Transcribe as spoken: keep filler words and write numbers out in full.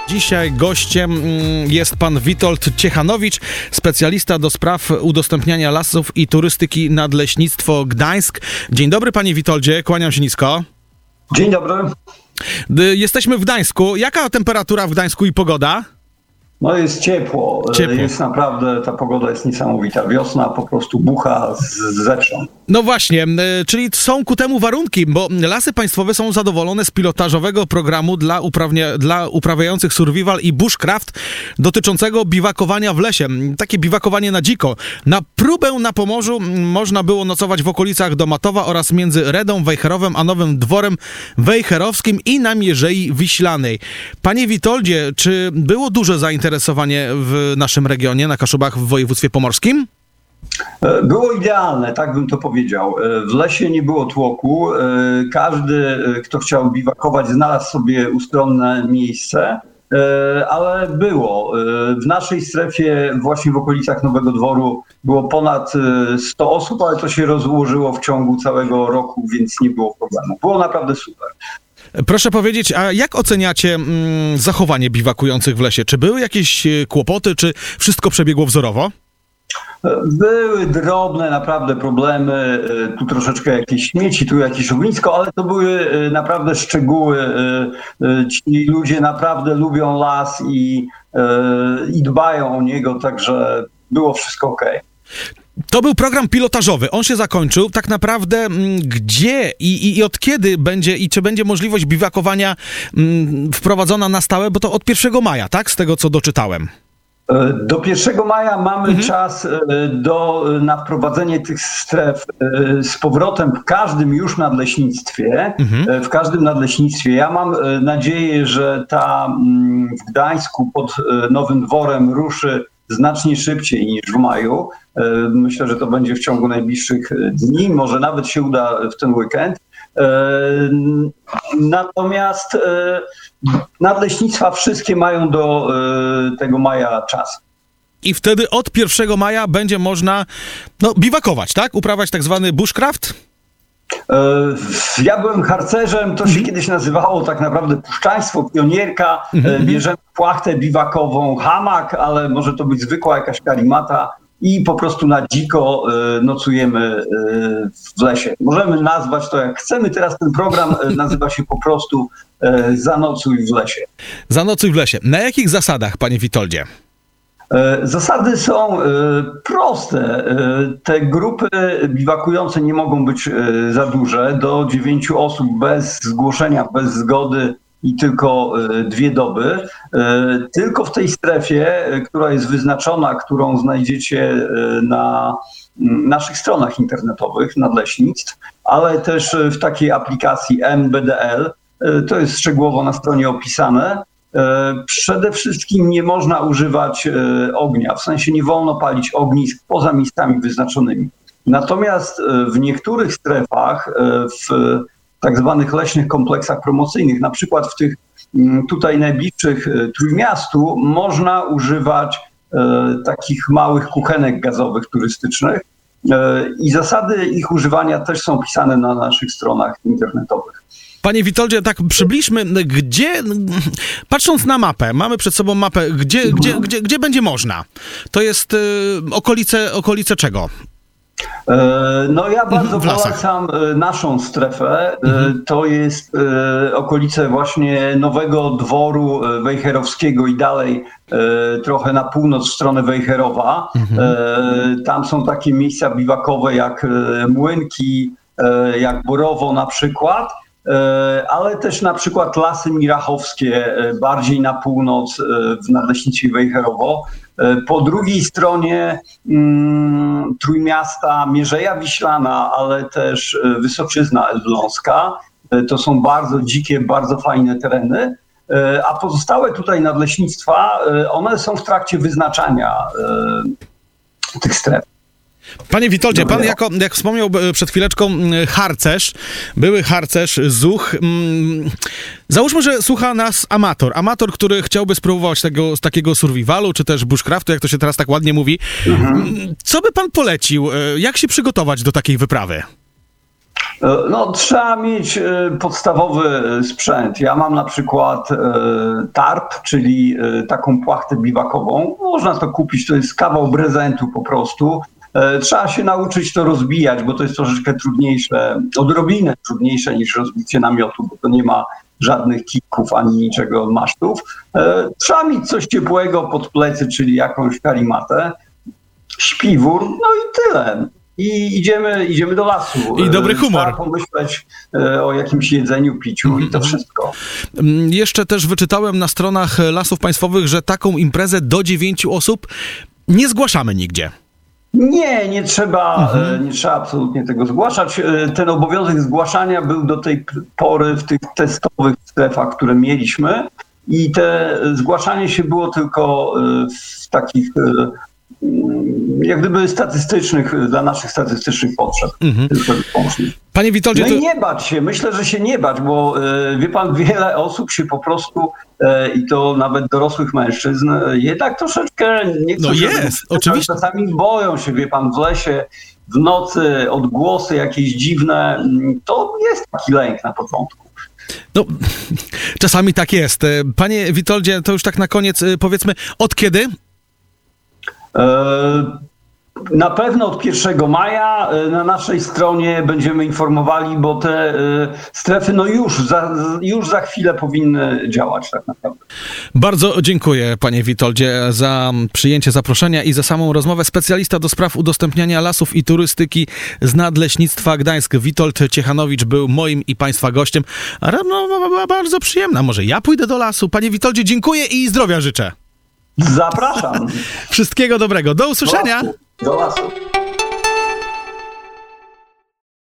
Dzisiaj gościem jest pan Witold Ciechanowicz, specjalista do spraw udostępniania lasów i turystyki Nadleśnictwo Gdańsk. Dzień dobry, panie Witoldzie, kłaniam się nisko. Dzień dobry. Jesteśmy w Gdańsku. Jaka temperatura w Gdańsku i pogoda? No jest ciepło. ciepło. Jest naprawdę, ta pogoda jest niesamowita. Wiosna po prostu bucha z zewsząd. No właśnie, czyli są ku temu warunki, bo Lasy Państwowe są zadowolone z pilotażowego programu dla, uprawnia, dla uprawiających survival i bushcraft dotyczącego biwakowania w lesie. Takie biwakowanie na dziko. Na próbę na Pomorzu można było nocować w okolicach Domatowa oraz między Redą, Wejherowem a Nowym Dworem Wejherowskim i na Mierzei Wiślanej. Panie Witoldzie, czy było duże zainteresowanie w naszym regionie, na Kaszubach w województwie pomorskim? Było idealne, tak bym to powiedział. W lesie nie było tłoku. Każdy, kto chciał biwakować, znalazł sobie ustronne miejsce, ale było. W naszej strefie, właśnie w okolicach Nowego Dworu, było ponad sto osób, ale to się rozłożyło w ciągu całego roku, więc nie było problemu. Było naprawdę super. Proszę powiedzieć, a jak oceniacie mm, zachowanie biwakujących w lesie? Czy były jakieś kłopoty, czy wszystko przebiegło wzorowo? Były drobne naprawdę problemy, tu troszeczkę jakieś śmieci, tu jakieś ognisko, ale to były naprawdę szczegóły. Ci ludzie naprawdę lubią las i, i dbają o niego, także było wszystko okej. To był program pilotażowy. On się zakończył. Tak naprawdę m, gdzie i, i, i od kiedy będzie i czy będzie możliwość biwakowania m, wprowadzona na stałe? Bo to od pierwszego maja, tak? Z tego, co doczytałem. Do pierwszego maja mamy mhm. czas do, na wprowadzenie tych stref z powrotem w każdym już nadleśnictwie. Mhm. W każdym nadleśnictwie. Ja mam nadzieję, że ta w Gdańsku pod Nowym Dworem ruszy znacznie szybciej niż w maju. Myślę, że to będzie w ciągu najbliższych dni, może nawet się uda w ten weekend. Natomiast nadleśnictwa wszystkie mają do tego maja czas. I wtedy od pierwszego maja będzie można no, biwakować, tak? Uprawiać tak zwany bushcraft? Ja byłem harcerzem, to się mm. kiedyś nazywało tak naprawdę puszczaństwo, pionierka. Mm-hmm. Bierzemy płachtę biwakową, hamak, ale może to być zwykła jakaś karimata i po prostu na dziko nocujemy w lesie. Możemy nazwać to jak chcemy. Teraz ten program nazywa się po prostu Zanocuj w lesie. Zanocuj w lesie. Na jakich zasadach, panie Witoldzie? Zasady są proste. Te grupy biwakujące nie mogą być za duże. Do dziewięciu osób bez zgłoszenia, bez zgody i tylko dwie doby. Tylko w tej strefie, która jest wyznaczona, którą znajdziecie na naszych stronach internetowych nadleśnictw, ale też w takiej aplikacji M B D L. To jest szczegółowo na stronie opisane. Przede wszystkim nie można używać ognia, w sensie nie wolno palić ognisk poza miejscami wyznaczonymi. Natomiast w niektórych strefach, w tak zwanych leśnych kompleksach promocyjnych, na przykład w tych tutaj najbliższych Trójmiastu, można używać takich małych kuchenek gazowych turystycznych i zasady ich używania też są pisane na naszych stronach internetowych. Panie Witoldzie, tak przybliżmy, gdzie, patrząc na mapę, mamy przed sobą mapę, gdzie, gdzie, gdzie, gdzie będzie można? To jest y, okolice, okolice czego? No ja bardzo polecam naszą strefę. Mhm. To jest okolice właśnie Nowego Dworu Wejherowskiego i dalej trochę na północ w stronę Wejherowa. Mhm. Tam są takie miejsca biwakowe jak Młynki, jak Borowo na przykład. Ale też na przykład Lasy Mirachowskie, bardziej na północ w Nadleśnictwie Wejherowo. Po drugiej stronie mm, Trójmiasta Mierzeja Wiślana, ale też Wysoczyzna Elbląska. To są bardzo dzikie, bardzo fajne tereny. A pozostałe tutaj nadleśnictwa, one są w trakcie wyznaczania tych stref. Panie Witoldzie, pan jako, jak wspomniał przed chwileczką, harcerz, były harcerz, zuch. Załóżmy, że słucha nas amator. Amator, który chciałby spróbować tego, z takiego survivalu, czy też bushcraftu, jak to się teraz tak ładnie mówi. Mhm. Co by pan polecił? Jak się przygotować do takiej wyprawy? No, trzeba mieć podstawowy sprzęt. Ja mam na przykład tarp, czyli taką płachtę biwakową. Można to kupić, to jest kawał prezentu po prostu. Trzeba się nauczyć to rozbijać, bo to jest troszeczkę trudniejsze, odrobinę trudniejsze niż rozbicie namiotu, bo to nie ma żadnych kików ani niczego od masztów. Trzeba mieć coś ciepłego pod plecy, czyli jakąś karimatę, śpiwór, no i tyle. I idziemy, idziemy do lasu. I dobry humor. Trzeba pomyśleć o jakimś jedzeniu, piciu mm. i to wszystko. Jeszcze też wyczytałem na stronach Lasów Państwowych, że taką imprezę do dziewięciu osób nie zgłaszamy nigdzie. Nie, nie trzeba, Mhm. nie trzeba absolutnie tego zgłaszać. Ten obowiązek zgłaszania był do tej pory w tych testowych strefach, które mieliśmy i te zgłaszanie się było tylko w takich jak gdyby statystycznych, dla naszych statystycznych potrzeb. Mhm. Panie Witoldzie, no i to... nie bać się, myślę, że się nie bać, bo wie pan, wiele osób się po prostu i to nawet dorosłych mężczyzn jednak troszeczkę nie chcą, no jest, oczywiście. Czasami boją się, wie pan, w lesie, w nocy, odgłosy jakieś dziwne, to jest taki lęk na początku. No, czasami tak jest. Panie Witoldzie, to już tak na koniec powiedzmy, od kiedy? Na pewno od pierwszego maja na naszej stronie będziemy informowali, bo te strefy no już za, już za chwilę powinny działać tak naprawdę. Bardzo dziękuję, panie Witoldzie, za przyjęcie zaproszenia i za samą rozmowę. Specjalista do spraw udostępniania lasów i turystyki z Nadleśnictwa Gdańsk, Witold Ciechanowicz, był moim i państwa gościem. No, była bardzo przyjemna. Może ja pójdę do lasu. Panie Witoldzie, dziękuję i zdrowia życzę. Zapraszam. Wszystkiego dobrego. Do usłyszenia. Do lasu. Do lasu.